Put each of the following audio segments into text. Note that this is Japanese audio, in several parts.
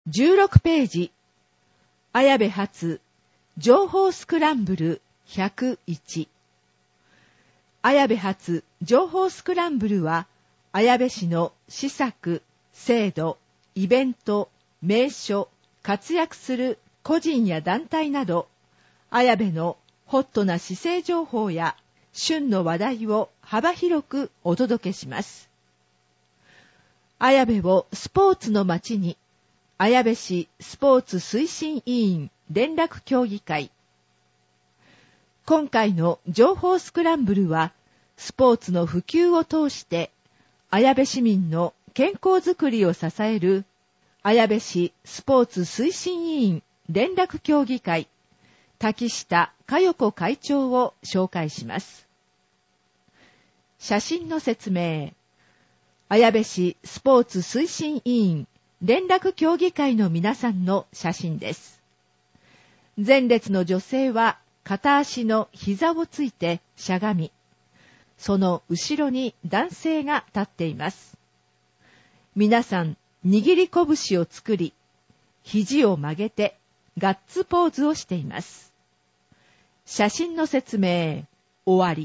16ページ、綾部発情報スクランブル101。綾部発情報スクランブルは、綾部市の施策、制度、イベント、名所、活躍する個人や団体など、綾部のホットな市政情報や旬の話題を幅広くお届けします。綾部をスポーツの街に、綾部市スポーツ推進委員連絡協議会。今回の情報スクランブルは、スポーツの普及を通して、綾部市民の健康づくりを支える、綾部市スポーツ推進委員連絡協議会、滝下佳代子会長を紹介します。写真の説明。綾部市スポーツ推進委員連絡協議会の皆さんの写真です。前列の女性は片足の膝をついてしゃがみ、その後ろに男性が立っています。皆さん握り拳を作り、肘を曲げてガッツポーズをしています。写真の説明、終わり。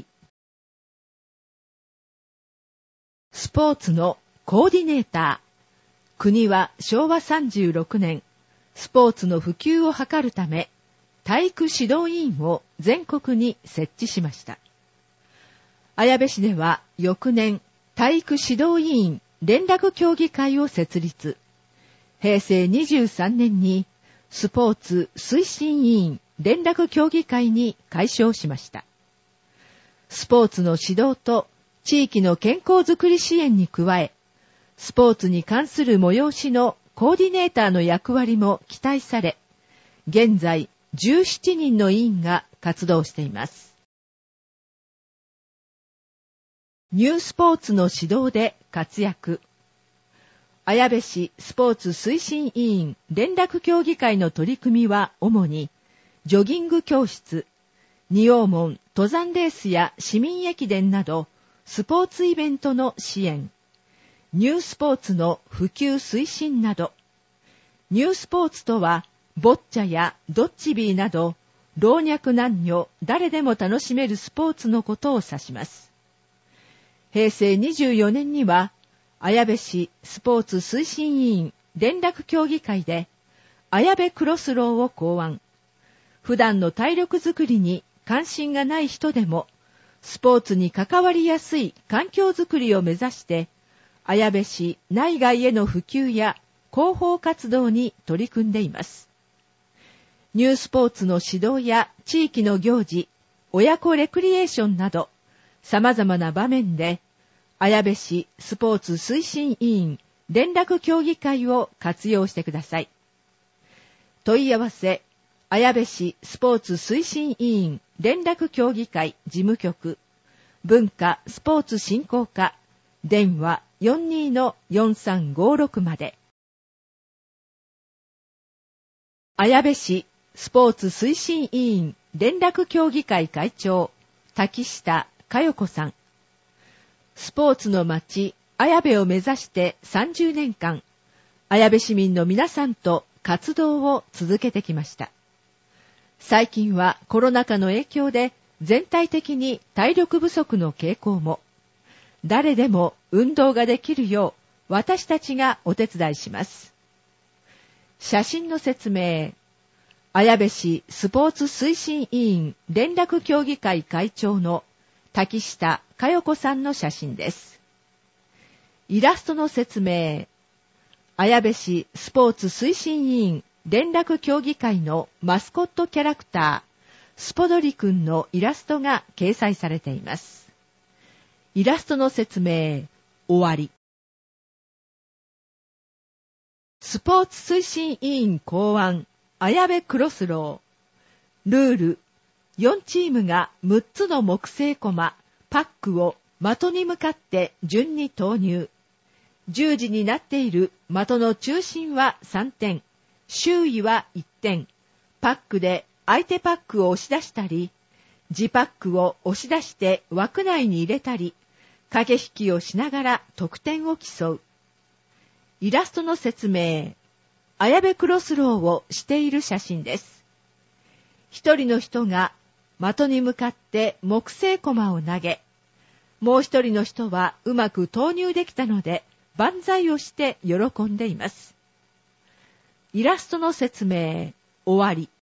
スポーツのコーディネーター。国は昭和36年、スポーツの普及を図るため、体育指導委員を全国に設置しました。綾部市では翌年、体育指導委員連絡協議会を設立。平成23年にスポーツ推進委員連絡協議会に改称しました。スポーツの指導と地域の健康づくり支援に加え、スポーツに関する催しのコーディネーターの役割も期待され、現在17人の委員が活動しています。ニュースポーツの指導で活躍。綾部市スポーツ推進委員連絡協議会の取り組みは主に、ジョギング教室、仁王門登山レースや市民駅伝など、スポーツイベントの支援、ニュースポーツの普及推進など、ニュースポーツとは、ボッチャやドッジビーなど、老若男女誰でも楽しめるスポーツのことを指します。平成24年には、綾部市スポーツ推進委員連絡協議会で、綾部クロスローを考案。普段の体力づくりに関心がない人でも、スポーツに関わりやすい環境づくりを目指して、綾部市内外への普及や広報活動に取り組んでいます。ニュースポーツの指導や地域の行事、親子レクリエーションなど、様々な場面で、綾部市スポーツ推進委員連絡協議会を活用してください。問い合わせ、綾部市スポーツ推進委員連絡協議会事務局、文化スポーツ振興課、電話 42-4356 まで。綾部市スポーツ推進委員連絡協議会会長、滝下佳代子さん。スポーツの街、綾部を目指して30年間、綾部市民の皆さんと活動を続けてきました。最近はコロナ禍の影響で全体的に体力不足の傾向も、誰でも運動ができるよう私たちがお手伝いします。写真の説明。綾部市スポーツ推進委員連絡協議会会長の滝下佳代子さんの写真です。イラストの説明。綾部市スポーツ推進委員連絡協議会のマスコットキャラクター、スポドリくんのイラストが掲載されています。イラストの説明、終わり。スポーツ推進委員考案、綾部クロスロー。ルール、4チームが6つの木製コマ、パックを的に向かって順に投入。十字になっている的の中心は3点、周囲は1点。パックで相手パックを押し出したり、自パックを押し出して枠内に入れたり、駆け引きをしながら得点を競う。イラストの説明。 綾部クロスローをしている写真です。一人の人が的に向かって木製駒を投げ、もう一人の人はうまく投入できたので万歳をして喜んでいます。イラストの説明終わり。